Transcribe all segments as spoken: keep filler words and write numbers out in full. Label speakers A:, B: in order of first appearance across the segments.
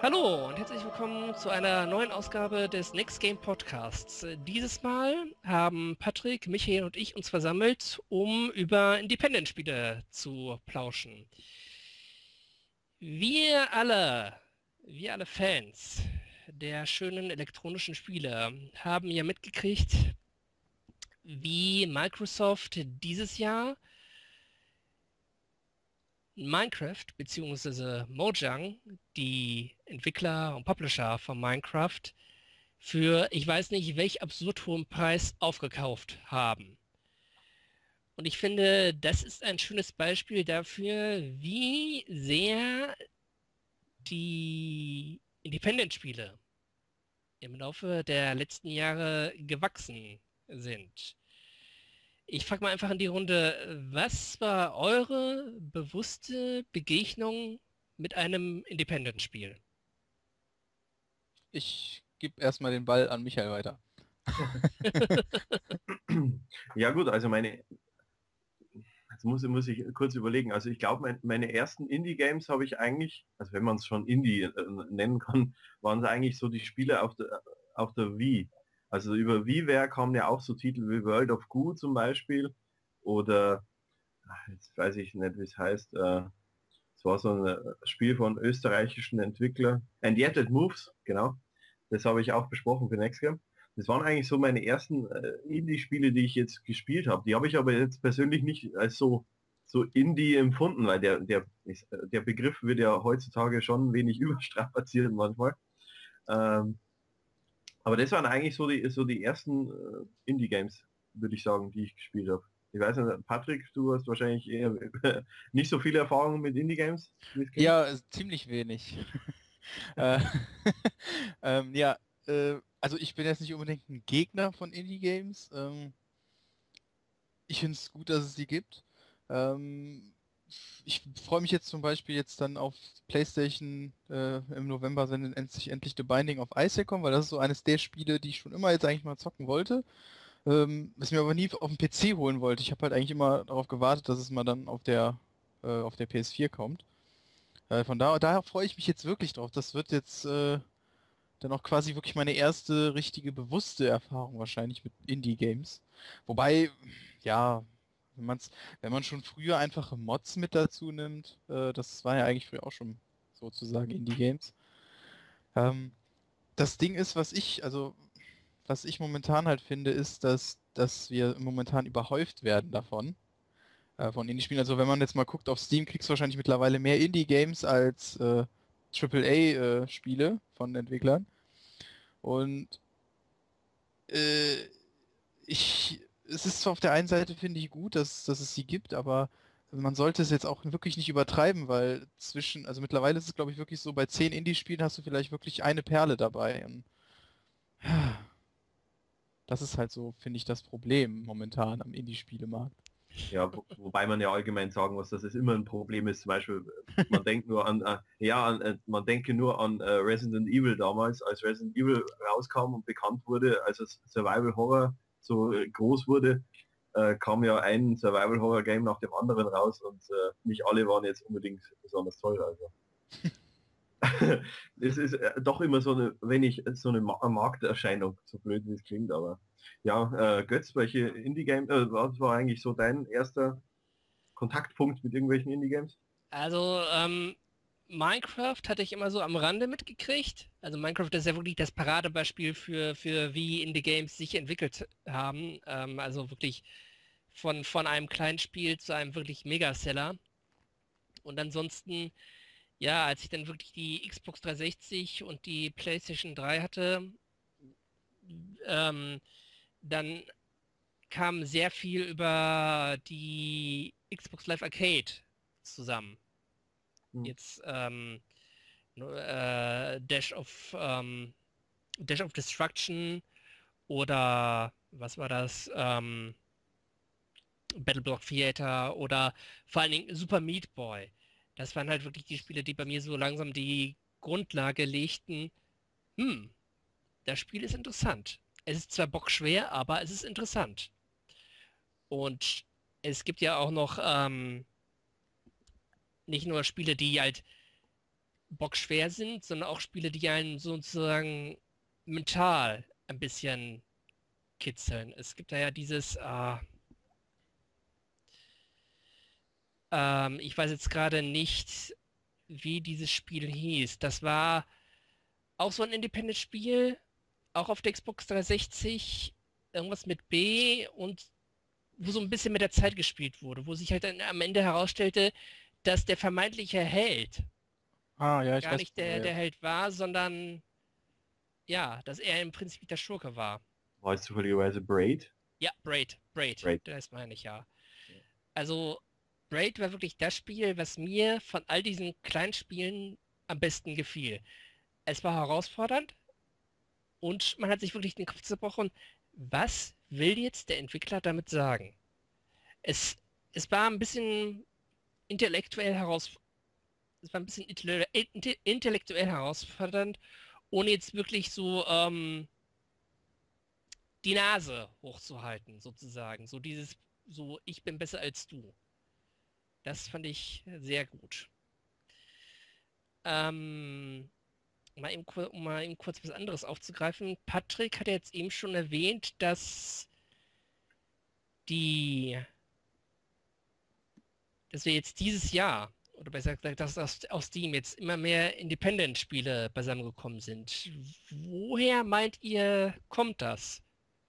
A: Hallo und herzlich willkommen zu einer neuen Ausgabe des Next Game Podcasts. Dieses Mal haben Patrick, Michael und ich uns versammelt, um über Independent-Spiele zu plauschen. Wir alle, wir alle Fans der schönen elektronischen Spiele haben ja mitgekriegt, wie Microsoft dieses Jahr Minecraft bzw. Mojang, die Entwickler und Publisher von Minecraft, für ich weiß nicht welch absurd hohen Preis aufgekauft haben. Und ich finde, das ist ein schönes Beispiel dafür, wie sehr die Independent-Spiele im Laufe der letzten Jahre gewachsen sind. Ich frage mal einfach in die Runde, was war eure bewusste Begegnung mit einem Independent-Spiel?
B: Ich gebe erstmal den Ball an Michael weiter.
C: Ja gut, also meine, jetzt muss, muss ich kurz überlegen, also ich glaube, mein, meine ersten Indie-Games habe ich eigentlich, also wenn man es schon Indie äh, nennen kann, waren es eigentlich so die Spiele auf der, auf der Wii. Also über WiiWare kamen ja auch so Titel wie World of Goo zum Beispiel oder, jetzt weiß ich nicht, wie es heißt, äh, es war so ein Spiel von österreichischen Entwickler, And Yet It Moves, genau, das habe ich auch besprochen für Next Game. Das waren eigentlich so meine ersten äh, Indie-Spiele, die ich jetzt gespielt habe. Die habe ich aber jetzt persönlich nicht als so so Indie empfunden, weil der der der Begriff wird ja heutzutage schon wenig überstrapaziert manchmal. Ähm, aber das waren eigentlich so die so die ersten äh, Indie-Games, würde ich sagen, die ich gespielt habe. Ich weiß nicht, Patrick, du hast wahrscheinlich eher nicht so viele Erfahrungen mit Indie-Games.
B: Ja, ziemlich wenig. äh, ähm, ja, äh, also ich bin jetzt nicht unbedingt ein Gegner von Indie-Games. Ähm, ich finde es gut, dass es die gibt. Ähm, ich freue mich jetzt zum Beispiel jetzt dann auf PlayStation äh, im November, wenn endlich, endlich The Binding of Isaac kommt, weil das ist so eines der Spiele, die ich schon immer jetzt eigentlich mal zocken wollte. Ähm, was mir aber nie auf dem P C holen wollte. Ich habe halt eigentlich immer darauf gewartet, dass es mal dann auf der äh, auf der P S vier kommt. Äh, von da, daher freue ich mich jetzt wirklich drauf. Das wird jetzt äh, dann auch quasi wirklich meine erste richtige bewusste Erfahrung wahrscheinlich mit Indie-Games. Wobei, ja, wenn man's, wenn man schon früher einfache Mods mit dazu nimmt, äh, das war ja eigentlich früher auch schon sozusagen Indie-Games. Ähm, das Ding ist, was ich, also was ich momentan halt finde, ist, dass, dass wir momentan überhäuft werden davon. Äh, von Indie-Spielen. Also wenn man jetzt mal guckt auf Steam, kriegst du wahrscheinlich mittlerweile mehr Indie-Games als äh, Triple A-Spiele von Entwicklern. Und äh, ich, es ist zwar auf der einen Seite, finde ich, gut, dass, dass es sie gibt, aber man sollte es jetzt auch wirklich nicht übertreiben, weil zwischen, also mittlerweile ist es, glaube ich, wirklich so, bei zehn Indie-Spielen hast du vielleicht wirklich eine Perle dabei. Und das ist halt so, finde ich, das Problem momentan am Indie-Spielemarkt.
C: Ja, wo, wobei man ja allgemein sagen muss, dass es immer ein Problem ist. Zum Beispiel, man denkt nur an, äh, ja, an, äh, man denke nur an äh, Resident Evil damals, als Resident Evil rauskam und bekannt wurde, als es Survival Horror so äh, groß wurde, äh, kam ja ein Survival Horror Game nach dem anderen raus und äh, nicht alle waren jetzt unbedingt besonders toll. Also es ist äh, doch immer so eine, wenn ich so eine Ma Markterscheinung, so blöd wie es klingt, aber ja, äh, Götz, welche Indie-Game, äh, was war eigentlich so dein erster Kontaktpunkt mit irgendwelchen Indie-Games?
A: Also, ähm, Minecraft hatte ich immer so am Rande mitgekriegt. Also Minecraft ist ja wirklich das Paradebeispiel für, für wie Indie-Games sich entwickelt haben. Ähm, also wirklich von, von einem kleinen Spiel zu einem wirklich Megaseller. Und ansonsten, ja, als ich dann wirklich die Xbox dreihundertsechzig und die PlayStation drei hatte, ähm, dann kam sehr viel über die Xbox Live Arcade zusammen.
C: Hm.
A: Jetzt ähm, äh, Dash of ähm, Dash of Destruction oder was war das? Ähm, Battleblock Theater oder vor allen Dingen Super Meat Boy. Das waren halt wirklich die Spiele, die bei mir so langsam die Grundlage legten. Hm, das Spiel ist interessant. Es ist zwar bockschwer, aber es ist interessant. Und es gibt ja auch noch ähm, nicht nur Spiele, die halt bockschwer sind, sondern auch Spiele, die einen sozusagen mental ein bisschen kitzeln. Es gibt da ja dieses, äh, ähm, ich weiß jetzt gerade nicht, wie dieses Spiel hieß. Das war auch so ein Independent-Spiel, auch auf der Xbox dreihundertsechzig, irgendwas mit B und wo so ein bisschen mit der Zeit gespielt wurde, wo sich halt dann am Ende herausstellte, dass der vermeintliche Held
B: Ah, ja, ich
A: gar
B: weiß.
A: nicht der, der Held war, sondern ja, dass er im Prinzip der Schurke war.
C: War es zufälligerweise Braid?
A: Ja, Braid, Braid,
C: Braid.
A: das meine ich ja. Also Braid war wirklich das Spiel, was mir von all diesen kleinen Spielen am besten gefiel. Es war herausfordernd und man hat sich wirklich den Kopf zerbrochen, was will jetzt der Entwickler damit sagen? Es, es war ein bisschen intellektuell heraus, es war ein bisschen intelle- inte- intellektuell herausfordernd, ohne jetzt wirklich so ähm, die Nase hochzuhalten, sozusagen. So dieses, so ich bin besser als du. Das fand ich sehr gut. Ähm, mal eben, kur- um mal eben kurz was anderes aufzugreifen. Patrick hat ja jetzt eben schon erwähnt, dass die, dass wir jetzt dieses Jahr, oder besser gesagt, dass aus, aus Steam jetzt immer mehr Independent-Spiele beisammengekommen sind. Woher meint ihr, kommt das?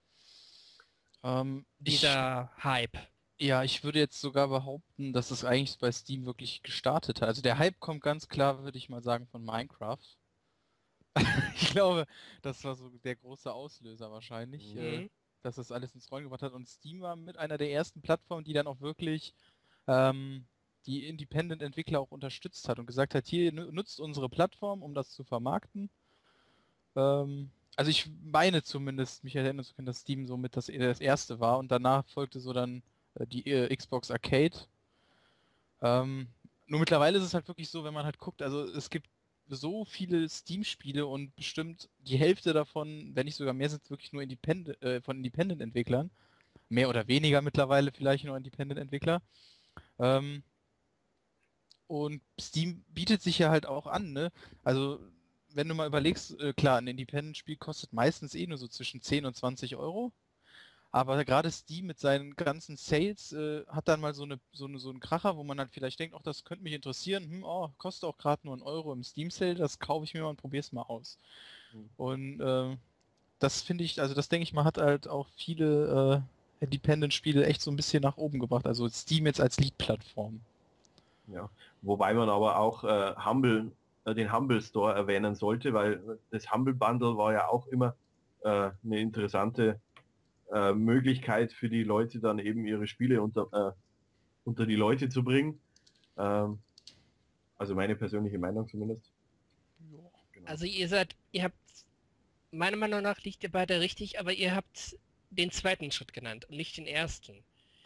B: Ähm, ich,
A: Dieser Hype?
B: ja, ich würde jetzt sogar behaupten, dass es eigentlich bei Steam wirklich gestartet hat. Also der Hype kommt ganz klar, würde ich mal sagen, von Minecraft. Ich glaube, das war so der große Auslöser wahrscheinlich, äh,
A: Mhm.
B: dass das alles ins Rollen gebracht hat. Und Steam war mit einer der ersten Plattformen, die dann auch wirklich ähm, die Independent-Entwickler auch unterstützt hat und gesagt hat, hier nu- nutzt unsere Plattform, um das zu vermarkten. Ähm, also ich meine zumindest, mich erinnern zu können, dass Steam somit das, das erste war und danach folgte so dann äh, die äh, Xbox Arcade. Ähm, nur mittlerweile ist es halt wirklich so, wenn man halt guckt, also es gibt so viele Steam-Spiele und bestimmt die Hälfte davon, wenn nicht sogar mehr, sind wirklich nur Independent, äh, von Independent-Entwicklern. Mehr oder weniger mittlerweile vielleicht nur Independent-Entwickler. Ähm, und Steam bietet sich ja halt auch an, ne? Also wenn du mal überlegst, äh, klar, ein Independent-Spiel kostet meistens eh nur so zwischen zehn und zwanzig Euro. Aber gerade Steam mit seinen ganzen Sales äh, hat dann mal so eine so eine so einen Kracher, wo man dann vielleicht denkt, ach, das könnte mich interessieren. Hm, oh, kostet auch gerade nur einen Euro im Steam Sale, das kaufe ich mir mal und probiere es mal aus.
C: Mhm.
B: Und äh, das finde ich, also das denke ich mal, hat halt auch viele äh, Independent-Spiele echt so ein bisschen nach oben gebracht. Also Steam jetzt als Lead-Plattform.
C: Ja. Wobei man aber auch äh, Humble, äh, den Humble Store erwähnen sollte, weil das Humble Bundle war ja auch immer äh, eine interessante äh, Möglichkeit für die Leute dann eben ihre Spiele unter, äh, unter die Leute zu bringen. Ähm, also meine persönliche Meinung zumindest. Genau.
A: Also ihr seid, ihr habt, meiner Meinung nach liegt ihr beide richtig, aber ihr habt den zweiten Schritt genannt und nicht den ersten.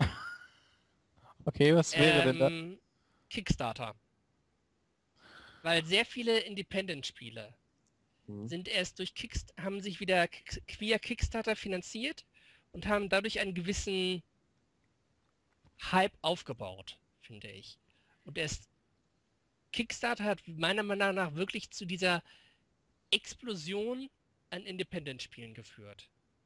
B: Okay, was wäre denn das?
A: Ähm, Kickstarter. Weil sehr viele Independent-Spiele
C: Mhm.
A: sind erst durch Kickst haben sich wieder kick via Kickstarter finanziert und haben dadurch einen gewissen Hype aufgebaut, finde ich. Und erst Kickstarter hat meiner Meinung nach wirklich zu dieser Explosion an Independent-Spielen geführt.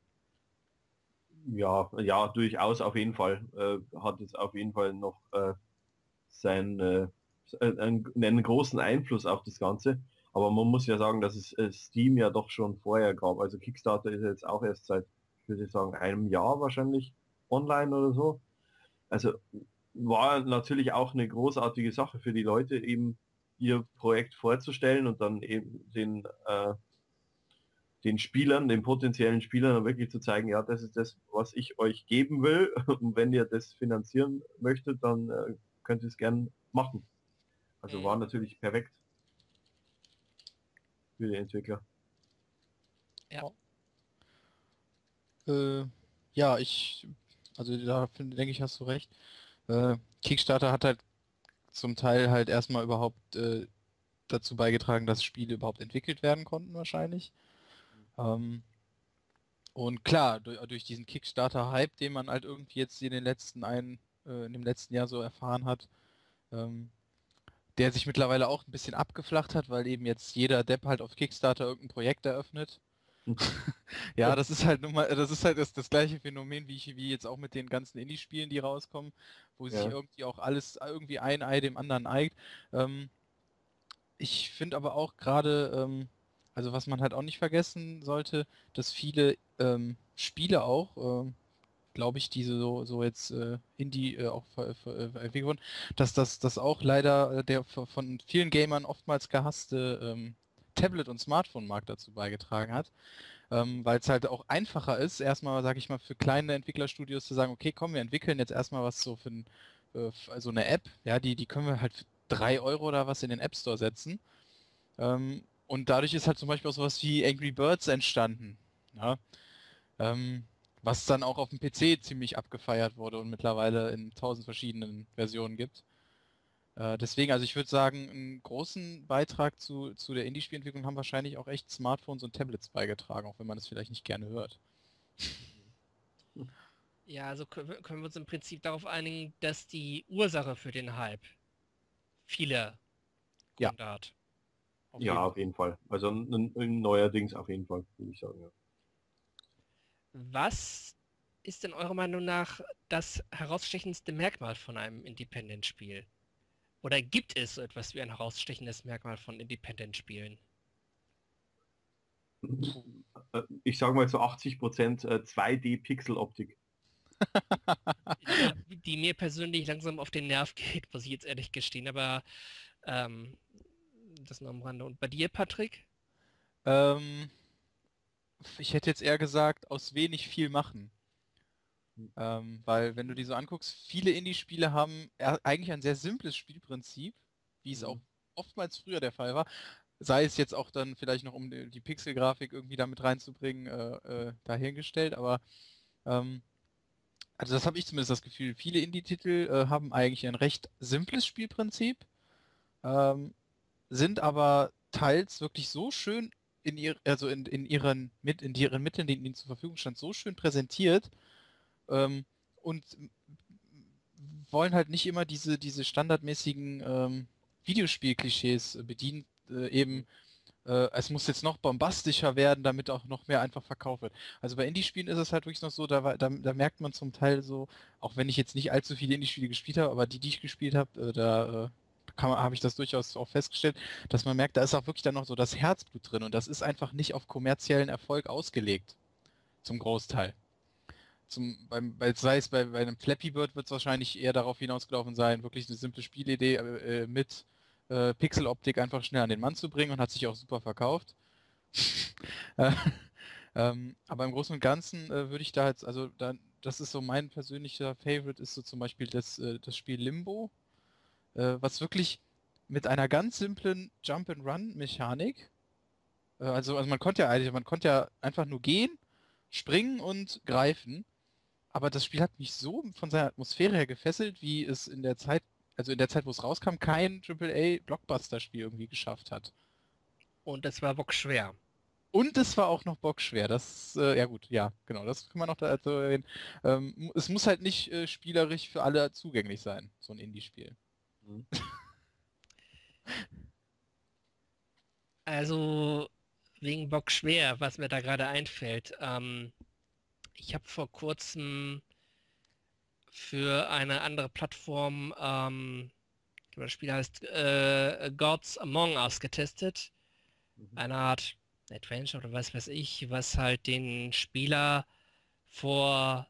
C: Ja, ja, durchaus auf jeden Fall. Äh, hat es auf jeden Fall noch äh, seinen, äh, einen, einen großen Einfluss auf das Ganze. Aber man muss ja sagen, dass es äh, Steam ja doch schon vorher gab. Also Kickstarter ist jetzt auch erst seit, ich würde sagen, einem Jahr wahrscheinlich online oder so. Also war natürlich auch eine großartige Sache für die Leute, eben ihr Projekt vorzustellen und dann eben den, äh, den Spielern, den potenziellen Spielern wirklich zu zeigen, ja, das ist das, was ich euch geben will. Und wenn ihr das finanzieren möchtet, dann äh, könnt ihr es gern machen. Also war
A: Mhm.
C: natürlich perfekt für die Entwickler.
A: Ja.
B: Äh, ja, ich, also da finde, denke ich, hast du recht. Äh, Kickstarter hat halt zum Teil halt erstmal überhaupt äh, dazu beigetragen, dass Spiele überhaupt entwickelt werden konnten wahrscheinlich. Ähm, und klar, durch, durch diesen Kickstarter-Hype, den man halt irgendwie jetzt in den letzten ein, äh, in dem letzten Jahr so erfahren hat, ähm, der sich mittlerweile auch ein bisschen abgeflacht hat, weil eben jetzt jeder Depp halt auf Kickstarter irgendein Projekt eröffnet. Ja, das ist halt nun mal, das ist halt das, das gleiche Phänomen, wie ich, wie jetzt auch mit den ganzen Indie-Spielen, die rauskommen, wo sich
C: Ja.
B: irgendwie auch alles, irgendwie ein Ei dem anderen neigt. Ähm, ich finde aber auch gerade, ähm, also was man halt auch nicht vergessen sollte, dass viele ähm, Spiele auch, ähm, glaube ich, diese so, so jetzt äh, Indie äh, auch ver, ver, äh, entwickelt wurden, dass das, das auch leider äh, der v- von vielen Gamern oftmals gehasste ähm, Tablet- und Smartphone-Markt dazu beigetragen hat. Ähm, weil es halt auch einfacher ist, erstmal, sage ich mal, für kleine Entwicklerstudios zu sagen, okay, komm, wir entwickeln jetzt erstmal was so für ein, äh, f- also eine App, ja, die, die können wir halt für drei Euro oder was in den App Store setzen. Ähm, und dadurch ist halt zum Beispiel auch sowas wie Angry Birds entstanden. Ja? Ähm, was dann auch auf dem P C ziemlich abgefeiert wurde und mittlerweile in tausend verschiedenen Versionen gibt. Äh, deswegen, also ich würde sagen, einen großen Beitrag zu, zu der Indie-Spielentwicklung haben wahrscheinlich auch echt Smartphones und Tablets beigetragen, auch wenn man das vielleicht nicht gerne hört.
A: Ja, also können wir, können wir uns im Prinzip darauf einigen, dass die Ursache für den Hype viele
B: Ja,
A: Gründe hat.
B: auf
C: Ja,
B: jeden
C: auf
B: Fall.
C: jeden Fall. Also ein, ein neuerdings auf jeden Fall, würde ich sagen. Ja.
A: Was ist denn eurer Meinung nach das herausstechendste Merkmal von einem Independent-Spiel? Oder gibt es so etwas wie ein herausstechendes Merkmal von Independent-Spielen?
B: Puh.
C: Äh, Ich sage mal so achtzig Prozent äh, zwei D-Pixel-Optik.
A: Die, die mir persönlich langsam auf den Nerv geht, muss ich jetzt ehrlich gestehen, aber ähm, das nur am Rande. Und bei dir, Patrick?
B: Ähm, ich hätte jetzt eher gesagt, aus wenig viel machen. Ähm, weil wenn du die so anguckst, viele Indie-Spiele haben eher- eigentlich ein sehr simples Spielprinzip, wie es auch
C: Mhm.
B: oftmals früher der Fall war. Sei es jetzt auch dann vielleicht noch, um die, die Pixelgrafik irgendwie damit reinzubringen, äh, äh, dahingestellt, aber ähm, also das habe ich zumindest das Gefühl. Viele Indie-Titel äh, haben eigentlich ein recht simples Spielprinzip, ähm, sind aber teils wirklich so schön in ihr, also in, in ihren mit in ihren Mitteln, die ihnen zur Verfügung stand, so schön präsentiert, ähm, und wollen halt nicht immer diese diese standardmäßigen ähm, Videospiel-Klischees äh, bedienen, äh, eben äh, es muss jetzt noch bombastischer werden, damit auch noch mehr einfach verkauft wird. Also bei Indie-Spielen ist es halt wirklich noch so, da, war- da, da merkt man zum Teil so, auch wenn ich jetzt nicht allzu viele Indie-Spiele gespielt habe, aber die, die ich gespielt habe, äh, da äh, kann man, habe ich das durchaus auch festgestellt, dass man merkt, da ist auch wirklich dann noch so das Herzblut drin und das ist einfach nicht auf kommerziellen Erfolg ausgelegt, zum Großteil. Zum, beim, bei, sei es bei, bei einem Flappy Bird wird es wahrscheinlich eher darauf hinausgelaufen sein, wirklich eine simple Spielidee äh, äh, mit äh, Pixeloptik einfach schnell an den Mann zu bringen und hat sich auch super verkauft. Äh, ähm, aber im Großen und Ganzen äh, würde ich da jetzt, also da, das ist so mein persönlicher Favorite, ist so zum Beispiel das, äh, das Spiel Limbo, äh, was wirklich mit einer ganz simplen Jump-and-Run-Mechanik, äh, also, also man konnte ja eigentlich, man konnte ja einfach nur gehen, springen und greifen, aber das Spiel hat mich so von seiner Atmosphäre her gefesselt, wie es in der Zeit, also in der Zeit, wo es rauskam, kein Triple A Blockbuster-Spiel irgendwie geschafft hat.
A: Und das war bockschwer.
B: Und es war auch noch bockschwer. Das, äh, ja gut, ja, genau, das kann man noch dazu erwähnen. Ähm, mu- es muss halt nicht äh, spielerisch für alle zugänglich sein, so ein Indie-Spiel.
C: Mhm.
A: Also wegen bockschwer, was mir da gerade einfällt. Ähm, ich habe vor kurzem für eine andere Plattform, ähm, das Spiel heißt äh, Gods Among Us getestet.
C: Mhm.
A: Eine Art Adventure oder was weiß ich, was halt den Spieler vor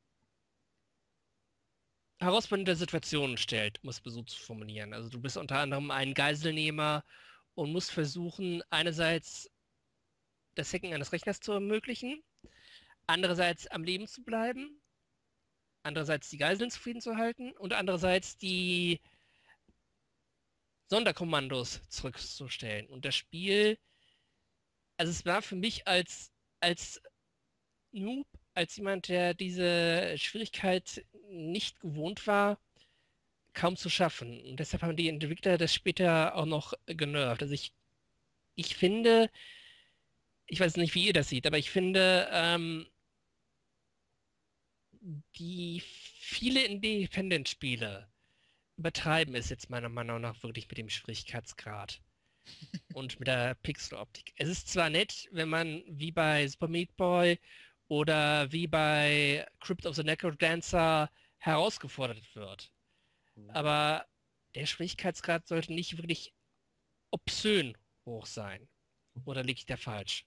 A: herausfordernde Situationen stellt, um es so zu formulieren. Also du bist unter anderem ein Geiselnehmer und musst versuchen, einerseits das Hacken eines Rechners zu ermöglichen, andererseits am Leben zu bleiben, andererseits die Geiseln zufrieden zu halten und andererseits die Sonderkommandos zurückzustellen. Und das Spiel, also es war für mich als, als Noob, als jemand, der diese Schwierigkeit nicht gewohnt war, kaum zu schaffen. Und deshalb haben die Entwickler das später auch noch genervt. Also ich, ich finde, ich weiß nicht, wie ihr das seht, aber ich finde, ähm, die viele Independent-Spiele übertreiben es jetzt meiner Meinung nach wirklich mit dem Schwierigkeitsgrad und mit der Pixeloptik. Es ist zwar nett, wenn man wie bei Super Meat Boy oder wie bei Crypt of the Necrodancer herausgefordert wird, aber der Schwierigkeitsgrad sollte nicht wirklich obszön hoch sein. Oder liege ich da falsch?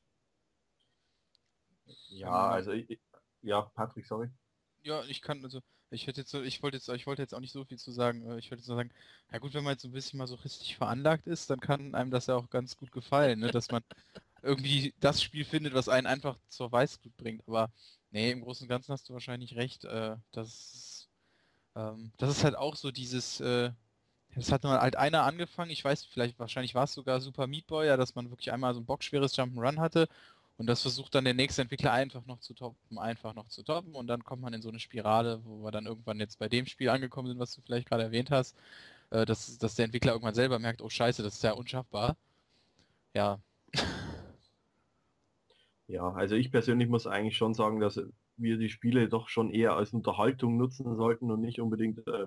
C: Ja, also ich, ja, Patrick, sorry.
B: Ja, ich kann, also, ich hätte jetzt, so- ich wollte jetzt, ich wollte jetzt auch nicht so viel zu sagen. äh, Ich wollte jetzt nur sagen, ja gut, wenn man jetzt so ein bisschen masochistisch veranlagt ist, dann kann einem das ja auch ganz gut gefallen, ne? Dass man irgendwie das Spiel findet, was einen einfach zur Weißglut bringt. Aber nee, im Großen und Ganzen hast du wahrscheinlich recht. Äh, das, ähm, das ist halt auch so dieses, äh, das hat nur halt einer angefangen. Ich weiß, vielleicht, wahrscheinlich war es sogar Super Meat Boy, ja, dass man wirklich einmal so ein bockschweres Jump'n'Run hatte. Und das versucht dann der nächste Entwickler einfach noch zu toppen, einfach noch zu toppen. Und dann kommt man in so eine Spirale, wo wir dann irgendwann jetzt bei dem Spiel angekommen sind, was du vielleicht gerade erwähnt hast, äh, dass, dass der Entwickler irgendwann selber merkt, oh Scheiße, das ist ja unschaffbar. Ja.
C: Ja, also ich persönlich muss eigentlich schon sagen, dass wir die Spiele doch schon eher als Unterhaltung nutzen sollten und nicht unbedingt äh,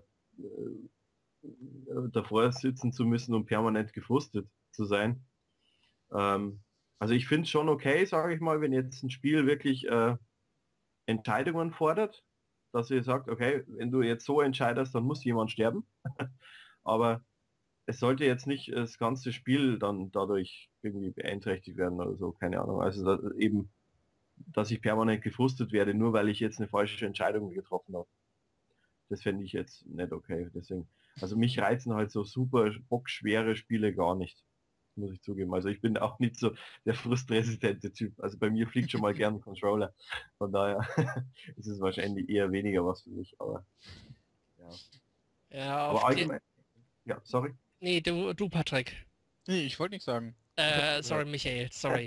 C: äh, davor sitzen zu müssen und permanent gefrustet zu sein. Ähm, also ich finde es schon okay, sage ich mal, wenn jetzt ein Spiel wirklich äh, Entscheidungen fordert, dass ihr sagt, okay, wenn du jetzt so entscheidest, dann muss jemand sterben. Aber es sollte jetzt nicht das ganze Spiel dann dadurch irgendwie beeinträchtigt werden oder so, keine Ahnung. Also da, eben, dass ich permanent gefrustet werde, nur weil ich jetzt eine falsche Entscheidung getroffen habe. Das fände ich jetzt nicht okay. Deswegen, also mich reizen halt so super bockschwere Spiele gar nicht, muss ich zugeben. Also ich bin auch nicht so der frustresistente Typ. Also bei mir fliegt schon mal gern ein Controller. Von daher ist es wahrscheinlich eher weniger was für mich. Aber ja.
A: Ja, auf
C: Aber
A: die...
C: allgemein, ja, sorry.
A: Nee, du, du Patrick.
B: Nee, ich wollte nichts sagen. Ich hab's
A: Äh,
B: gehört.
A: sorry, Michael, sorry.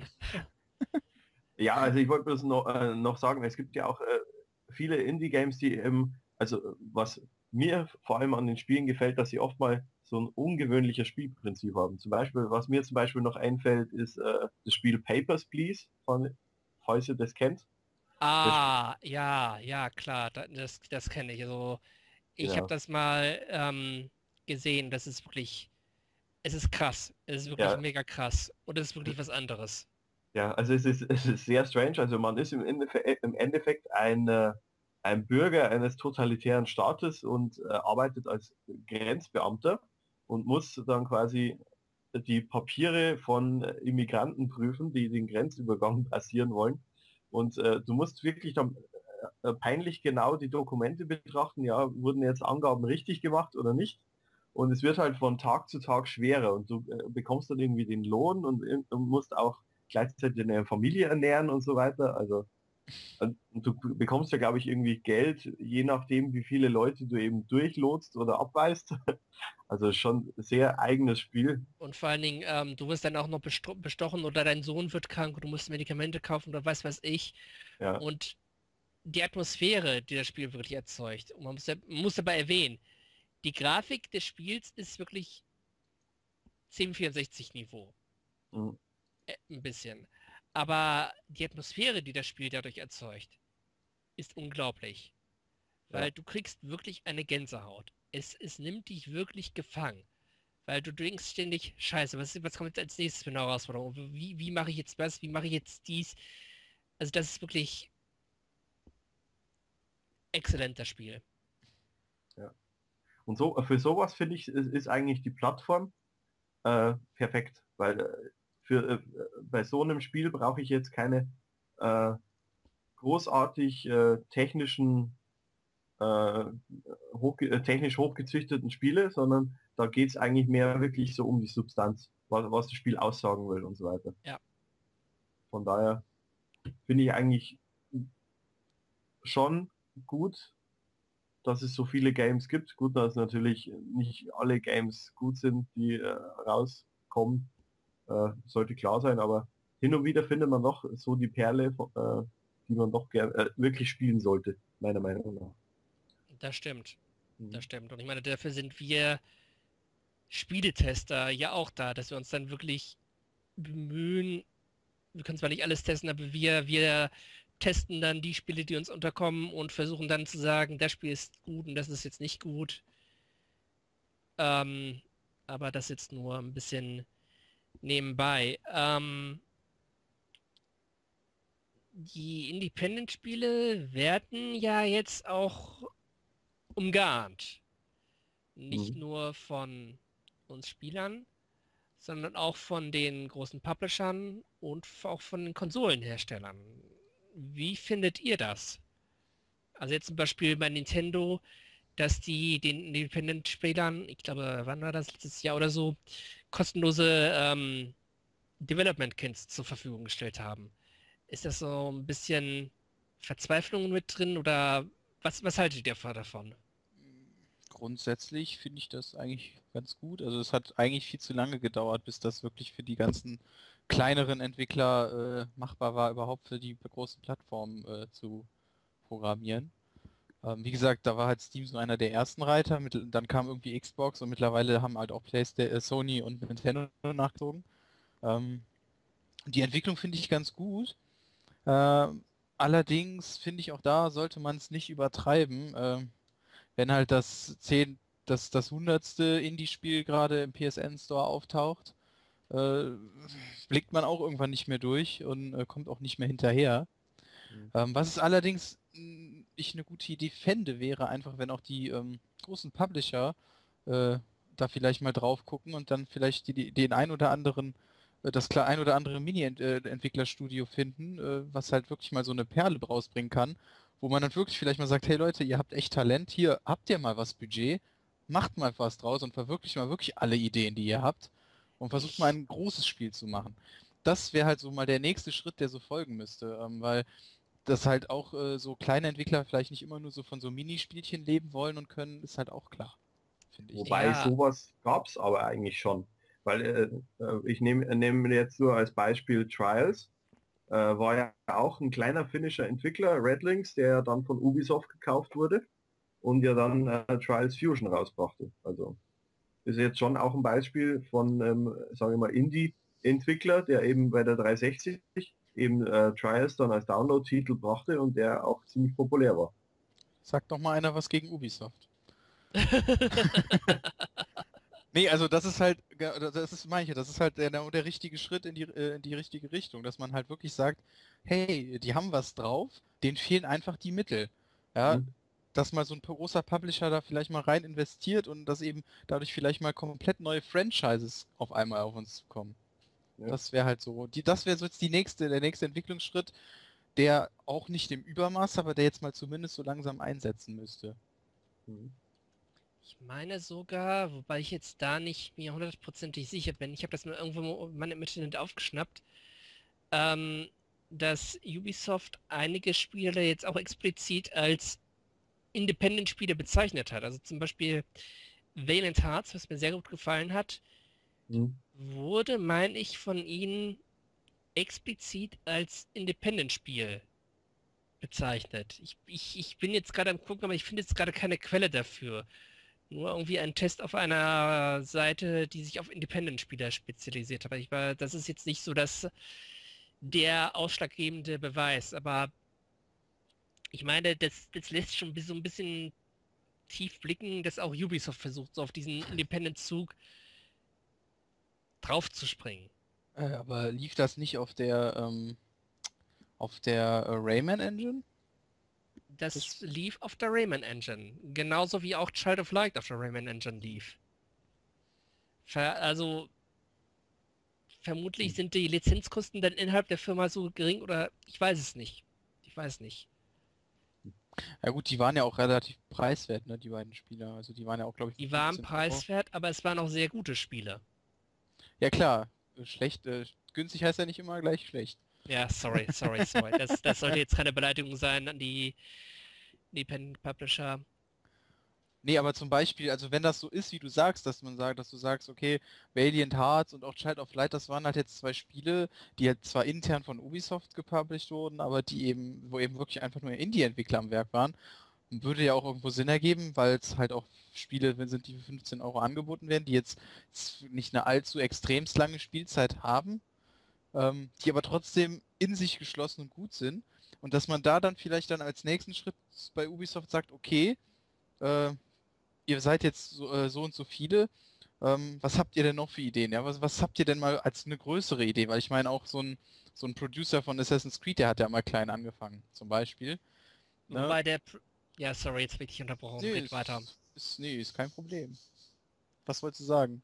C: Ja, also ich wollte bloß noch, äh, noch sagen, es gibt ja auch äh, viele Indie-Games, die eben, also äh, was mir vor allem an den Spielen gefällt, dass sie oft mal so ein ungewöhnliches Spielprinzip haben. Zum Beispiel, was mir zum Beispiel noch einfällt, ist äh, das Spiel Papers, Please, von, falls ihr das kennt. Das Spiel,
A: Ah, ja, ja, klar, da- das, das kenne ich. Also, ich habe
C: genau.
A: das mal ähm, gesehen, das ist wirklich, es ist krass. Es ist wirklich
C: Ja,
A: mega krass. Und es ist wirklich was anderes.
C: ja, also es ist, es ist sehr strange. Also man ist im Endeffekt, im Endeffekt ein, äh, ein Bürger eines totalitären Staates und äh, arbeitet als Grenzbeamter und muss dann quasi die Papiere von Immigranten prüfen, die den Grenzübergang passieren wollen. Und äh, du musst wirklich dann äh, peinlich genau die Dokumente betrachten, ja, wurden jetzt Angaben richtig gemacht oder nicht. Und es wird halt von Tag zu Tag schwerer und du äh, bekommst dann irgendwie den Lohn und, und musst auch gleichzeitig eine Familie ernähren und so weiter. Also und du bekommst ja, glaube ich, irgendwie Geld, je nachdem, wie viele Leute du eben durchlotst oder abweist. Also schon sehr eigenes Spiel.
A: Und vor allen Dingen, ähm, du wirst dann auch noch besto bestochen oder dein Sohn wird krank und du musst Medikamente kaufen oder weiß was ich.
C: Ja,
A: Und die Atmosphäre, die das Spiel wirklich erzeugt. Und man muss, ja, man muss dabei erwähnen, die Grafik des Spiels ist wirklich zehn vierundsechzig Niveau.
C: mhm.
A: Äh, ein bisschen. Aber die Atmosphäre, die das Spiel dadurch erzeugt, ist unglaublich.
C: Ja,
A: Weil du kriegst wirklich eine Gänsehaut. Es, es nimmt dich wirklich gefangen. Weil du denkst ständig, scheiße, was, was kommt jetzt als nächstes für eine Herausforderung? Wie, wie mache ich jetzt was? Wie mache ich jetzt dies? Also das ist wirklich exzellent, das Spiel.
C: ja. Und so für sowas finde ich, ist, ist eigentlich die Plattform äh, perfekt, weil äh, für äh, bei so einem Spiel brauche ich jetzt keine äh, großartig äh, technischen äh, hoch, äh, technisch hochgezüchteten Spiele, sondern da geht es eigentlich mehr wirklich so um die Substanz, was, was das Spiel aussagen will und so weiter.
A: Ja.
C: Von daher finde ich eigentlich schon gut, dass es so viele Games gibt. Gut, dass natürlich nicht alle Games gut sind, die äh, rauskommen, äh, sollte klar sein, aber hin und wieder findet man noch so die Perle, äh, die man doch gern, äh, wirklich spielen sollte, meiner Meinung nach.
A: Das stimmt.
C: Mhm.
A: Das stimmt. Und ich meine, dafür sind wir Spieletester ja auch da, dass wir uns dann wirklich bemühen. Wir können zwar nicht alles testen, aber wir, wir testen dann die Spiele, die uns unterkommen und versuchen dann zu sagen, das Spiel ist gut und das ist jetzt nicht gut. Ähm, aber das jetzt nur ein bisschen nebenbei. Ähm, die Independent-Spiele werden ja jetzt auch umgarnt. Nicht
C: Mhm.
A: nur von uns Spielern, sondern auch von den großen Publishern und auch von den Konsolenherstellern. Wie findet ihr das? Also jetzt zum Beispiel bei Nintendo, dass die den Independent-Spielern, ich glaube, wann war das, letztes Jahr oder so, kostenlose ähm, Development Kits zur Verfügung gestellt haben. Ist das so ein bisschen Verzweiflung mit drin oder was, was haltet ihr davon?
B: Grundsätzlich finde ich das eigentlich ganz gut. Also es hat eigentlich viel zu lange gedauert, bis das wirklich für die ganzen kleineren Entwickler äh, machbar war, überhaupt für die großen Plattformen äh, zu programmieren. Ähm, wie gesagt, da war halt Steam so einer der ersten Reiter, mit, dann kam irgendwie Xbox und mittlerweile haben halt auch PlayStation, äh, Sony und Nintendo nachgezogen. Ähm, die Entwicklung finde ich ganz gut. Ähm, allerdings finde ich auch da sollte man es nicht übertreiben. Ähm, wenn halt das zehn, das, das hundertste Indie-Spiel gerade im P S N Store auftaucht, äh, blickt man auch irgendwann nicht mehr durch und äh, kommt auch nicht mehr hinterher.
C: Mhm.
B: Ähm, was es allerdings mh, ich eine gute Idee fände, wäre einfach, wenn auch die ähm, großen Publisher äh, da vielleicht mal drauf gucken und dann vielleicht die, die, den ein oder anderen, äh, das klar ein oder andere Mini-Entwicklerstudio finden, äh, was halt wirklich mal so eine Perle rausbringen kann, wo man dann wirklich vielleicht mal sagt, hey Leute, ihr habt echt Talent, hier habt ihr mal was Budget, macht mal was draus und verwirklicht mal wirklich alle Ideen, die ihr habt und versucht mal
A: Ich,
B: ein großes Spiel zu machen. Das wäre halt so mal der nächste Schritt, der so folgen müsste, ähm, weil dass halt auch äh, so kleine Entwickler vielleicht nicht immer nur so von so Minispielchen leben wollen und können, ist halt auch klar, finde ich.
C: Wobei
A: ja,
C: sowas gab es aber eigentlich schon. Weil äh, äh, ich nehme nehme jetzt nur als Beispiel Trials. Äh, war ja auch ein kleiner finnischer Entwickler, Redlinks, der ja dann von Ubisoft gekauft wurde und ja dann äh, Trials Fusion rausbrachte. Also ist jetzt schon auch ein Beispiel von, ähm, sage ich mal, Indie-Entwickler, der eben bei der dreihundertsechzig eben äh, Trials dann als Download-Titel brachte und der auch ziemlich populär war.
B: Sagt doch mal einer was gegen Ubisoft. Nee, also das ist halt, ge- das ist manche, das ist halt der, der richtige Schritt in die, äh, in die richtige Richtung, dass man halt wirklich sagt, hey, die haben was drauf, denen fehlen einfach die Mittel. Ja,
C: Hm?
B: dass mal so ein großer Publisher da vielleicht mal rein investiert und dass eben dadurch vielleicht mal komplett neue Franchises auf einmal auf uns zukommen.
C: Ja.
B: Das wäre halt so, die, das wäre so jetzt die nächste, der nächste Entwicklungsschritt, der auch nicht im Übermaß, aber der jetzt mal zumindest so langsam einsetzen müsste.
C: Hm.
A: ich meine sogar, wobei ich jetzt da nicht mir hundertprozentig sicher bin, ich habe das nur irgendwo mal im Internet aufgeschnappt, ähm, dass Ubisoft einige Spiele jetzt auch explizit als Independent-Spiele bezeichnet hat. Also zum Beispiel Valiant Hearts, was mir sehr gut gefallen hat,
C: Hm.
A: wurde, meine ich, von ihnen explizit als Independent-Spiel bezeichnet. Ich, ich, ich bin jetzt gerade am gucken, aber ich finde jetzt gerade keine Quelle dafür. Nur irgendwie ein Test auf einer Seite, die sich auf Independent-Spieler spezialisiert hat. Aber ich war, das ist jetzt nicht so das der ausschlaggebende Beweis. Aber ich meine, das, das lässt schon so ein bisschen tief blicken, dass auch Ubisoft versucht, so auf diesen Independent-Zug draufzuspringen.
B: Äh, aber lief das nicht auf der, ähm, auf der äh, Rayman Engine?
A: Das
B: Das,
A: lief auf der Rayman Engine. Genauso wie auch Child of Light auf der Rayman Engine lief. Ver also vermutlich sind die Lizenzkosten dann innerhalb der Firma so gering oder ich weiß es nicht. Ich weiß nicht.
B: ja gut, die waren ja auch relativ preiswert, ne, die beiden Spieler. Also die waren ja auch, glaube ich,
A: Die
B: nur
A: waren
B: fünfzehn Euro.
A: preiswert, aber es waren auch sehr gute Spiele.
B: Ja klar, äh, schlecht, äh, günstig heißt ja nicht immer gleich schlecht.
A: Ja, sorry, sorry, sorry. Das, das sollte jetzt keine Beleidigung sein an die Independent Publisher.
B: Nee, aber zum Beispiel, also wenn das so ist, wie du sagst, dass man sagt, dass du sagst, okay, Valiant Hearts und auch Child of Light, das waren halt jetzt zwei Spiele, die halt zwar intern von Ubisoft gepublished wurden, aber die eben, wo eben wirklich einfach nur Indie-Entwickler am Werk waren. Und würde ja auch irgendwo Sinn ergeben, weil es halt auch Spiele sind, die für fünfzehn Euro angeboten werden, die jetzt nicht eine allzu extremst lange Spielzeit haben, ähm, die aber trotzdem in sich geschlossen und gut sind. Und dass man da dann vielleicht dann als nächsten Schritt bei Ubisoft sagt, okay, äh, ihr seid jetzt so, äh, so und so viele. Ähm, was habt ihr denn noch für Ideen? Ja, was, was habt ihr denn mal als eine größere Idee? Weil ich meine auch so ein so ein Producer von Assassin's Creed, der hat ja mal klein angefangen, zum Beispiel. Ne?
A: Wobei der... Pr- Ja, sorry, jetzt bin ich unterbrochen.
B: Nee,
A: Red weiter.
B: ist, ist, nee, ist kein Problem. Was wolltest du sagen?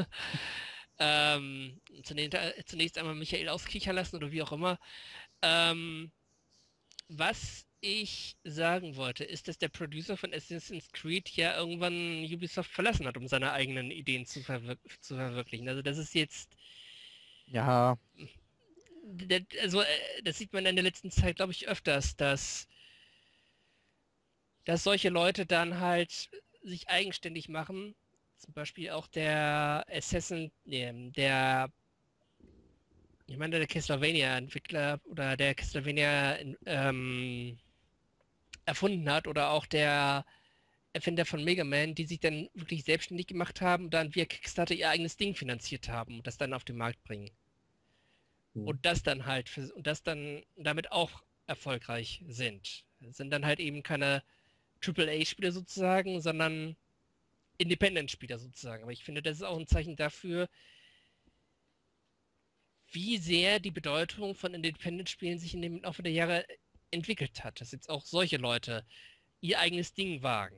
A: ähm, zunächst, äh, zunächst einmal Michael auskichern lassen oder wie auch immer. Ähm, was ich sagen wollte, ist, dass der Producer von Assassin's Creed ja irgendwann Ubisoft verlassen hat, um seine eigenen Ideen zu, verwir zu verwirklichen. Also das ist jetzt...
B: Ja,
A: Das, also äh, das sieht man in der letzten Zeit, glaube ich, öfters, dass, dass solche Leute dann halt sich eigenständig machen. Zum Beispiel auch der Assassin, nee, der, ich meine, der Castlevania-Entwickler oder der Castlevania ähm, erfunden hat oder auch der Erfinder von Mega Man, die sich dann wirklich selbstständig gemacht haben und dann via Kickstarter ihr eigenes Ding finanziert haben und das dann auf den Markt bringen.
C: Hm.
A: Und das dann halt für, und das dann damit auch erfolgreich sind. Das sind dann halt eben keine Triple A-Spieler sozusagen, sondern Independent-Spieler sozusagen. Aber ich finde, das ist auch ein Zeichen dafür, wie sehr die Bedeutung von Independent-Spielen sich in dem Laufe der Jahre entwickelt hat. Dass jetzt auch solche Leute ihr eigenes Ding wagen.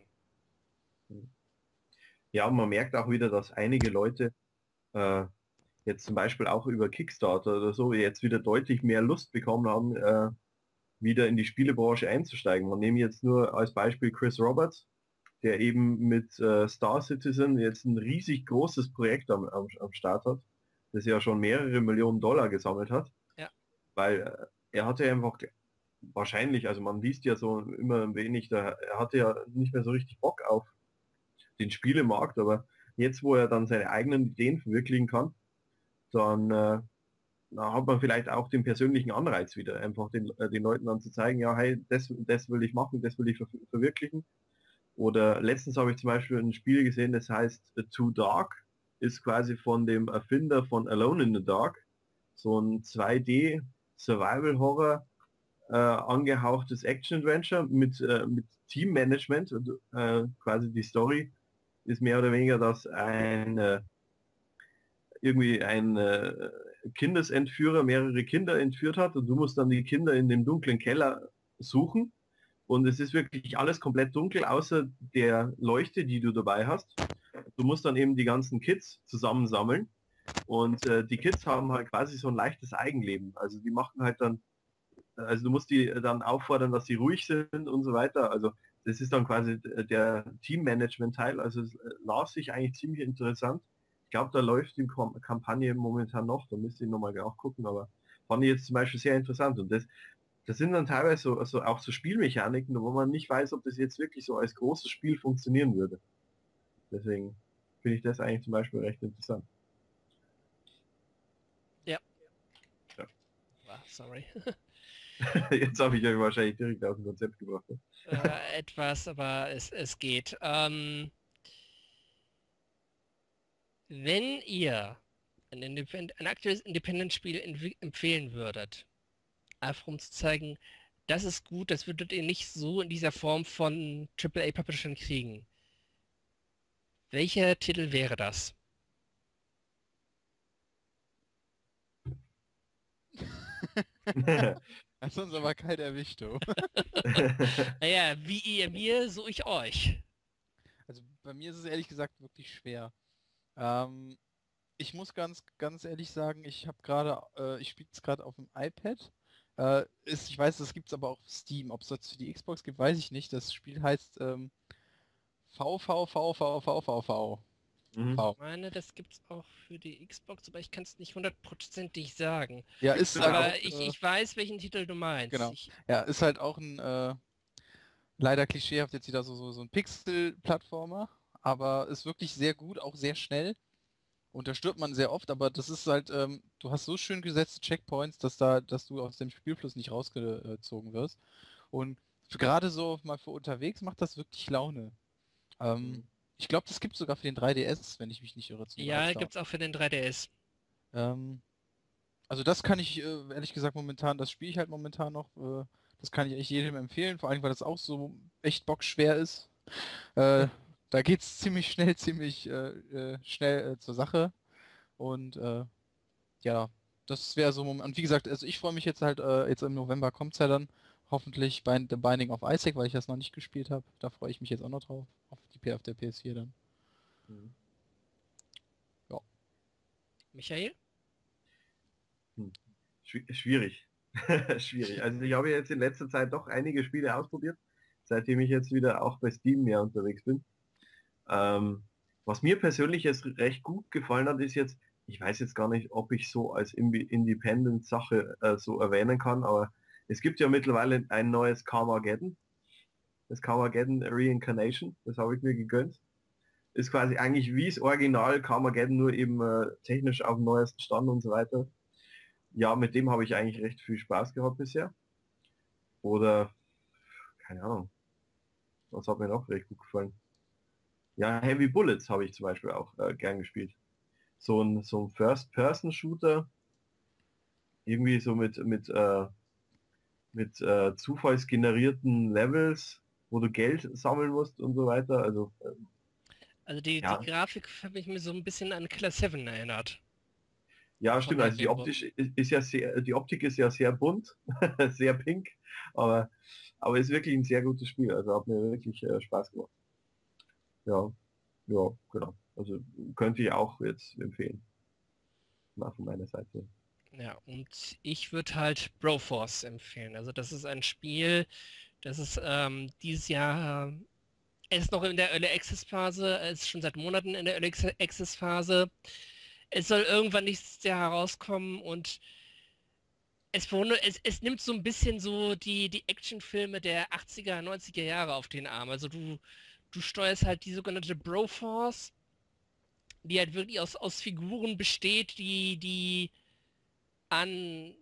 C: Ja, und man merkt auch wieder, dass einige Leute äh, jetzt zum Beispiel auch über Kickstarter oder so jetzt wieder deutlich mehr Lust bekommen haben, äh, wieder in die Spielebranche einzusteigen. Man nehme jetzt nur als Beispiel Chris Roberts, der eben mit äh, Star Citizen jetzt ein riesig großes Projekt am, am, am Start hat, das ja schon mehrere Millionen Dollar gesammelt hat,
A: Ja.
C: weil äh, er hatte einfach wahrscheinlich, also man liest ja so immer ein wenig, da, er hatte ja nicht mehr so richtig Bock auf den Spielemarkt, aber jetzt, wo er dann seine eigenen Ideen verwirklichen kann, dann äh, da hat man vielleicht auch den persönlichen Anreiz wieder, einfach den, äh, den Leuten dann zu zeigen, ja, hey, das, das will ich machen, das will ich ver verwirklichen. Oder letztens habe ich zum Beispiel ein Spiel gesehen, das heißt uh, Too Dark, ist quasi von dem Erfinder von Alone in the Dark, so ein zwei D Survival Horror äh, angehauchtes Action Adventure mit, äh, mit Teammanagement und äh, quasi die Story ist mehr oder weniger, dass ein äh, irgendwie ein äh, Kindesentführer mehrere Kinder entführt hat und du musst dann die Kinder in dem dunklen Keller suchen und es ist wirklich alles komplett dunkel, außer der Leuchte, die du dabei hast. Du musst dann eben die ganzen Kids zusammensammeln und äh, die Kids haben halt quasi so ein leichtes Eigenleben. Also die machen halt dann, also du musst die dann auffordern, dass sie ruhig sind und so weiter. Also das ist dann quasi der Teammanagement-Teil. Also es las sich eigentlich ziemlich interessant. Ich glaube, da läuft die Kampagne momentan noch, da müsste ich nochmal auch gucken, aber fand ich jetzt zum Beispiel sehr interessant. Und das, das sind dann teilweise so, also auch so Spielmechaniken, wo man nicht weiß, ob das jetzt wirklich so als großes Spiel funktionieren würde. Deswegen finde ich das eigentlich zum Beispiel recht interessant.
A: Ja.
C: Ja.
A: Ah, sorry.
C: Jetzt habe ich euch wahrscheinlich direkt aus dem Konzept gebracht. Ne?
A: äh, etwas, aber es, es geht. Ähm, wenn ihr ein, Independ ein aktuelles Independent-Spiel empfehlen würdet, einfach um zu zeigen, das ist gut, das würdet ihr nicht so in dieser Form von Triple A Publishern kriegen. Welcher Titel wäre das?
B: Hast uns aber kalt erwischt, du.
A: Naja, wie ihr mir, so ich euch.
B: Also bei mir ist es ehrlich gesagt wirklich schwer. Ähm, ich muss ganz, ganz ehrlich sagen, ich habe gerade, äh, ich spiele es gerade auf dem iPad. Äh, ist, ich weiß, das gibt es aber auch auf Steam. Ob es das für die Xbox gibt, weiß ich nicht. Das Spiel heißt ähm, V V V V V V V.
C: Mhm.
A: Ich meine, das gibt's auch für die Xbox, aber ich kann es nicht hundertprozentig sagen.
B: Ja, ist halt
A: Aber
B: auch,
A: ich,
B: äh,
A: ich weiß, welchen Titel du meinst.
B: genau.
A: Ich,
B: Ja, ist halt auch ein äh, leider klischeehaft jetzt wieder so, so, so ein Pixel-Plattformer, aber ist wirklich sehr gut, auch sehr schnell. Und da stirbt man sehr oft, aber das ist halt, ähm, du hast so schön gesetzte Checkpoints, dass da, dass du aus dem Spielfluss nicht rausgezogen wirst. Und für, gerade so mal für unterwegs macht das wirklich Laune. Ähm,
C: Mhm.
B: ich glaube, das gibt sogar für den drei D S, wenn ich mich nicht irre. Zum
A: ja,
B: Live-Down.
A: gibt's auch für den drei D S.
B: Ähm, also das kann ich, äh, ehrlich gesagt, momentan, das spiele ich halt momentan noch. Äh, das kann ich echt jedem empfehlen, vor allem, weil das auch so echt bockschwer ist. Äh, da geht's ziemlich schnell, ziemlich äh, äh, schnell äh, zur Sache. Und äh, ja, das wäre so ein Moment. Und wie gesagt, also ich freue mich jetzt halt, äh, jetzt im November kommt's ja dann hoffentlich bei The Binding of Isaac, weil ich das noch nicht gespielt habe. Da freue ich mich jetzt auch noch drauf. Auf die P auf der P S vier dann.
C: Mhm.
B: Ja.
A: Michael?
C: Hm. Schwi- Schwierig. Schwierig. Also ich habe jetzt in letzter Zeit doch einige Spiele ausprobiert, seitdem ich jetzt wieder auch bei Steam mehr unterwegs bin. Ähm, was mir persönlich jetzt recht gut gefallen hat, ist jetzt, ich weiß jetzt gar nicht, ob ich so als Imbi- Independent-Sache äh, so erwähnen kann, aber es gibt ja mittlerweile ein neues Carmageddon. Das Carmageddon Reincarnation, das habe ich mir gegönnt. Ist quasi eigentlich wie das Original Carmageddon, nur eben äh, technisch auf dem neuesten Stand und so weiter. Ja, mit dem habe ich eigentlich recht viel Spaß gehabt bisher. Oder, keine Ahnung, was hat mir noch recht gut gefallen? Ja, Heavy Bullets habe ich zum Beispiel auch äh, gern gespielt. So ein, so ein First-Person-Shooter, irgendwie so mit, mit, äh, mit äh, zufallsgenerierten Levels, wo du Geld sammeln musst und so weiter. Also, äh,
A: Also die, die
C: ja,
A: Grafik hat mich mir so ein bisschen an Killer sieben erinnert.
C: ja,
A: Von
C: stimmt.
A: der
C: Also die
A: Entwicklung.
C: optisch ist, ist ja sehr, die Optik ist ja sehr bunt, sehr pink, aber, aber ist wirklich ein sehr gutes Spiel. Also hat mir wirklich äh, Spaß gemacht. Ja, ja, genau. Also könnte ich auch jetzt empfehlen. Mal von meiner Seite.
A: Ja, und ich würde halt Broforce empfehlen. Also das ist ein Spiel, das ist ähm, dieses Jahr, äh, es ist noch in der Early Access Phase, es ist schon seit Monaten in der Early Access Phase. Es soll irgendwann nächstes Jahr herauskommen und es, verwundert- es, es nimmt so ein bisschen so die, die Actionfilme der achtziger, neunziger Jahre auf den Arm. Also du, du steuerst halt die sogenannte Broforce, die halt wirklich aus, aus Figuren besteht, die, die an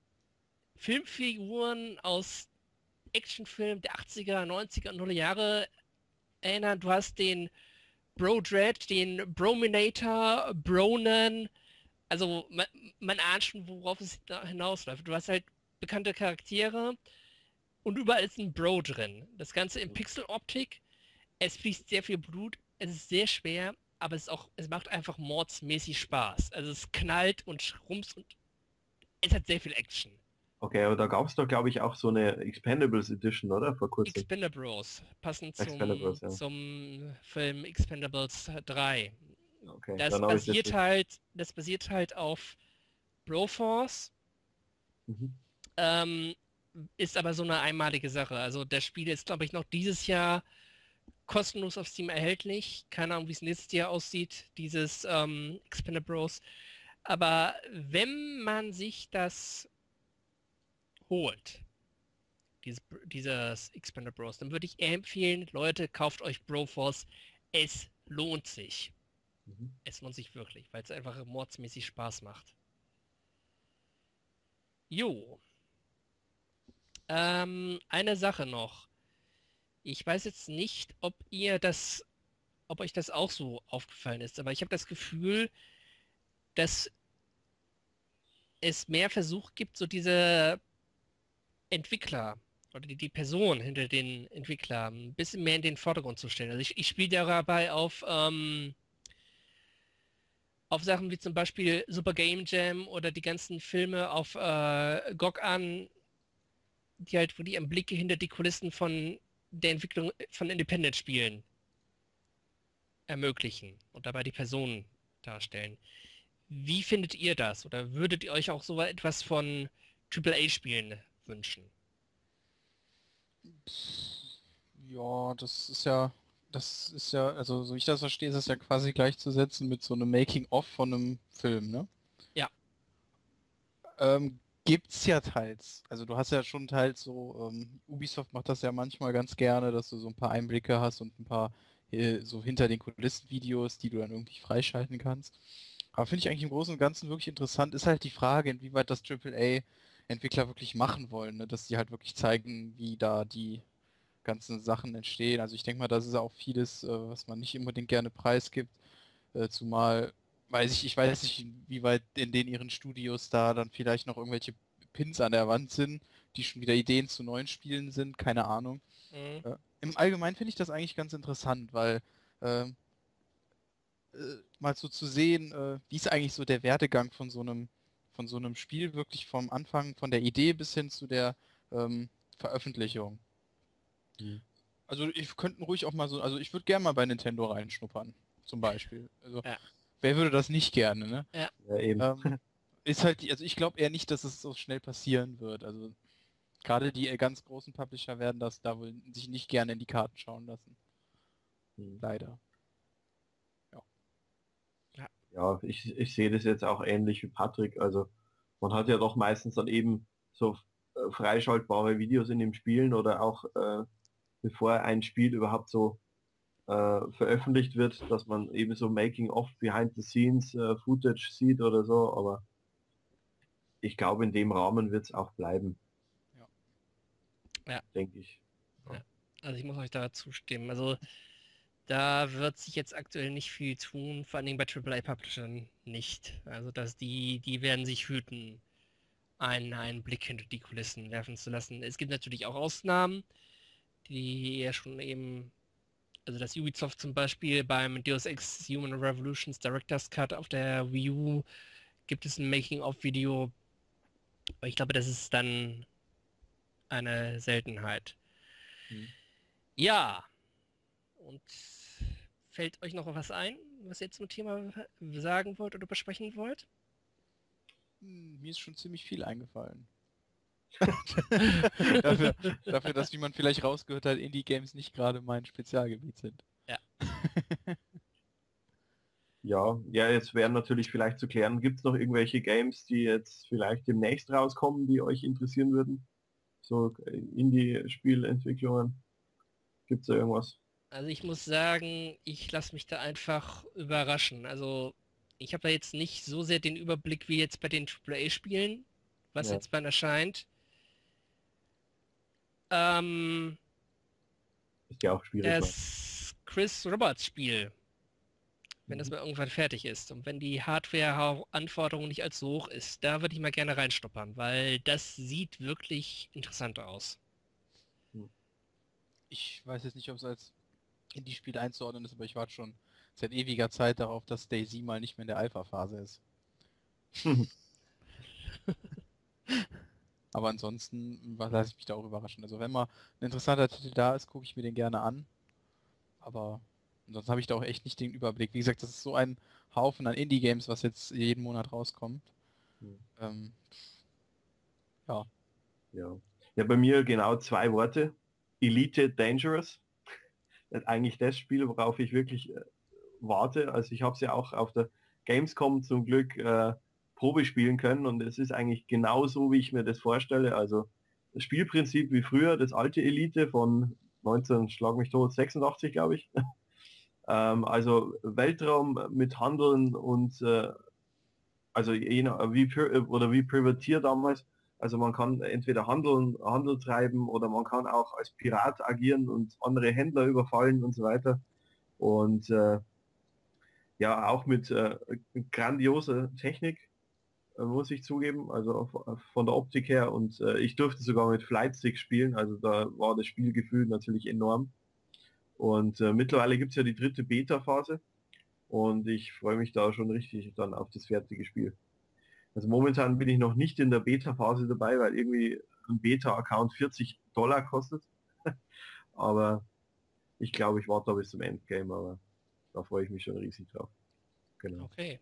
A: Filmfiguren aus Actionfilmen der achtziger, neunziger und nuller Jahre erinnern. Du hast den Bro Dread, den Brominator, Bronan. Also man, man ahnt schon, worauf es hinausläuft. Du hast halt bekannte Charaktere und überall ist ein Bro drin. Das Ganze in Pixeloptik. Es fließt sehr viel Blut. Es ist sehr schwer, aber es ist auch, es macht einfach mordsmäßig Spaß. Also es knallt und schrumps und es hat sehr viel Action.
C: Okay, aber da gab es doch, glaube ich, auch so eine Expendables Edition, oder? Vor kurzem.
A: Expendables, passend zum,
C: Expendables, ja.
A: zum Film Expendables drei.
C: Okay,
A: Das
C: dann habe ich
A: basiert
C: jetzt.
A: halt, das basiert halt auf Broforce,
C: Mhm.
A: ähm, ist aber so eine einmalige Sache. Also das Spiel ist, glaube ich, noch dieses Jahr kostenlos auf Steam erhältlich. Keine Ahnung, wie es nächstes Jahr aussieht, dieses ähm, Expendables. Aber wenn man sich das holt, dieses, dieses Expendables, dann würde ich eher empfehlen, Leute, kauft euch Broforce. Es lohnt sich.
C: Mhm.
A: Es lohnt sich wirklich, weil es einfach mordsmäßig Spaß macht. Jo. Ähm, eine Sache noch. Ich weiß jetzt nicht, ob ihr das, ob euch das auch so aufgefallen ist, aber ich habe das Gefühl, dass es mehr Versuch gibt, so diese Entwickler oder die, die Person hinter den Entwicklern ein bisschen mehr in den Vordergrund zu stellen. Also ich, ich spiele dabei auf, ähm, auf Sachen wie zum Beispiel Super Game Jam oder die ganzen Filme auf äh, G O G an, die halt, wo die Blicke hinter die Kulissen von der Entwicklung von Independent-Spielen ermöglichen und dabei die Personen darstellen. Wie findet ihr das? Oder würdet ihr euch auch so etwas von Triple A-Spielen wünschen?
B: Ja, das ist ja, das ist ja, also so ich das verstehe, ist das ja quasi gleichzusetzen mit so einem Making-of von einem Film, ne?
A: Ja.
B: Ähm, gibt's ja teils. Also du hast ja schon teils so, ähm, Ubisoft macht das ja manchmal ganz gerne, dass du so ein paar Einblicke hast und ein paar äh, so hinter den Kulissen Videos, die du dann irgendwie freischalten kannst. Aber finde ich eigentlich im Großen und Ganzen wirklich interessant, ist halt die Frage, inwieweit das Triple A-Entwickler wirklich machen wollen, ne? Dass die halt wirklich zeigen, wie da die ganzen Sachen entstehen. Also ich denke mal, das ist auch vieles, äh, was man nicht unbedingt gerne preisgibt, äh, zumal weiß ich, ich weiß nicht, wie weit in den ihren Studios da dann vielleicht noch irgendwelche Pins an der Wand sind, die schon wieder Ideen zu neuen Spielen sind, keine Ahnung.
A: Mhm.
B: Äh, Im Allgemeinen finde ich das eigentlich ganz interessant, weil ähm, äh, mal so zu sehen, äh, wie ist eigentlich so der Werdegang von so einem von so einem Spiel wirklich vom Anfang, von der Idee bis hin zu der ähm, Veröffentlichung.
C: Mhm.
B: Also ich könnten ruhig auch mal so, also ich würde gerne mal bei Nintendo reinschnuppern, zum Beispiel. Also
A: Ja.
B: wer würde das nicht gerne, ne?
A: Ja.
C: Ja, eben.
B: Ähm, ist halt, die- also ich glaube eher nicht, dass es so schnell passieren wird. Also gerade die äh, ganz großen Publisher werden das da wohl sich nicht gerne in die Karten schauen lassen.
C: Mhm.
B: Leider.
C: Ja, ich, ich sehe das jetzt auch ähnlich wie Patrick. Also man hat ja doch meistens dann eben so äh, freischaltbare Videos in den Spielen oder auch äh, bevor ein Spiel überhaupt so äh, veröffentlicht wird, dass man eben so Making of Behind the Scenes äh, Footage sieht oder so, aber ich glaube in dem Rahmen wird es auch bleiben.
B: Ja.
A: Ja.
C: Denke ich.
A: Ja. Also ich muss euch da zustimmen. Also da wird sich jetzt aktuell nicht viel tun, vor allen Dingen bei Triple A Publishern nicht. Also dass die, die werden sich hüten, einen, einen Blick hinter die Kulissen werfen zu lassen. Es gibt natürlich auch Ausnahmen, die ja schon eben, also dass Ubisoft zum Beispiel beim Deus Ex Human Revolutions Director's Cut auf der Wii U gibt es ein Making-of-Video, aber ich glaube, das ist dann eine Seltenheit.
C: Hm.
A: Ja, und fällt euch noch was ein, was ihr zum Thema sagen wollt oder besprechen wollt?
B: Hm, mir ist schon ziemlich viel eingefallen. dafür, dafür, dass, wie man vielleicht rausgehört hat, Indie-Games nicht gerade mein Spezialgebiet sind.
A: Ja.
C: Ja, ja, jetzt wären natürlich vielleicht zu klären, gibt es noch irgendwelche Games, die jetzt vielleicht demnächst rauskommen, die euch interessieren würden? So äh, Indie-Spielentwicklungen. Gibt es da irgendwas?
A: Also ich muss sagen, ich lasse mich da einfach überraschen. Also ich habe da jetzt nicht so sehr den Überblick wie jetzt bei den Triple A-Spielen, was
C: Ja.
A: jetzt wann erscheint. Ähm,
C: Ist ja auch schwierig. ne?
A: das Chris Roberts Spiel, wenn das
C: Mhm.
A: mal irgendwann fertig ist und wenn die Hardware-Anforderung nicht allzu hoch ist, da würde ich mal gerne reinstoppern, weil das sieht wirklich interessant aus.
B: Ich weiß jetzt nicht, ob es als Indie-Spiel einzuordnen ist, aber ich warte schon seit ewiger Zeit darauf, dass DayZ mal nicht mehr in der Alpha-Phase ist. Aber ansonsten lasse ich mich da auch überraschen. Also wenn mal ein interessanter Titel da ist, gucke ich mir den gerne an. Aber ansonsten habe ich da auch echt nicht den Überblick. Wie gesagt, das ist so ein Haufen an Indie-Games, was jetzt jeden Monat rauskommt.
C: Hm.
B: Ähm, ja.
C: Ja. Ja, bei mir genau zwei Worte. Elite Dangerous. Das ist eigentlich das Spiel, worauf ich wirklich äh, warte. Also ich habe es ja auch auf der Gamescom zum Glück äh, Probe spielen können und es ist eigentlich genau so, wie ich mir das vorstelle. Also das Spielprinzip wie früher, das alte Elite von neunzehn, schlag mich tot, sechsundachtzig glaube ich. ähm, also Weltraum mit Handeln und äh, also je nach, wie oder wie Privateer damals. Also man kann entweder handeln, Handel treiben oder man kann auch als Pirat agieren und andere Händler überfallen und so weiter. Und äh, ja, auch mit äh, grandioser Technik, äh, muss ich zugeben, also von der Optik her. Und äh, ich durfte sogar mit Flightstick spielen, also da war das Spielgefühl natürlich enorm. Und äh, mittlerweile gibt es ja die dritte Beta-Phase und ich freue mich da schon richtig dann auf das fertige Spiel. Also momentan bin ich noch nicht in der Beta-Phase dabei, weil irgendwie ein Beta-Account vierzig Dollar kostet. Aber ich glaube, ich warte da bis zum Endgame, aber da freue ich mich schon riesig drauf. Genau.
A: Okay.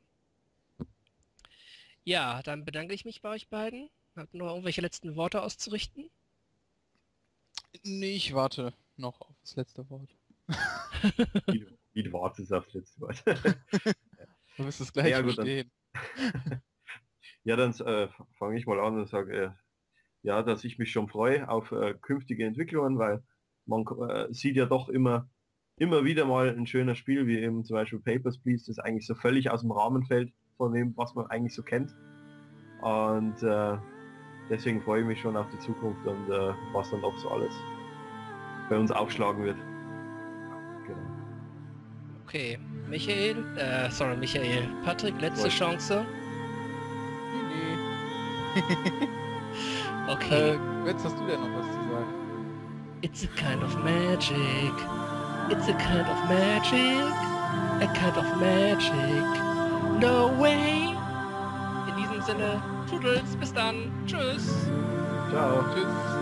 A: Ja, dann bedanke ich mich bei euch beiden. Habt ihr noch irgendwelche letzten Worte auszurichten?
B: Nee, ich warte noch auf das letzte Wort.
C: Wie, du- wie du wartest auf das letzte Wort.
B: Du wirst es gleich
C: Ja, gut,
B: verstehen.
C: Ja, dann äh, fange ich mal an und sage, äh, ja, dass ich mich schon freue auf äh, künftige Entwicklungen, weil man äh, sieht ja doch immer, immer wieder mal ein schönes Spiel, wie eben zum Beispiel Papers, Please, das eigentlich so völlig aus dem Rahmen fällt von dem, was man eigentlich so kennt. Und äh, deswegen freue ich mich schon auf die Zukunft und äh, was dann auch so alles bei uns aufschlagen wird. Genau.
A: Okay, Michael, äh, sorry, Michael, Patrick, letzte
C: Gut.
A: Chance.
B: Nee,
A: Okay,
B: Äh, jetzt hast du denn noch was zu sagen?
A: it's a kind of magic. It's a kind of magic. A kind of magic. No way. In diesem Sinne, Toodles, bis dann. Tschüss.
C: Ciao.
B: Tschüss.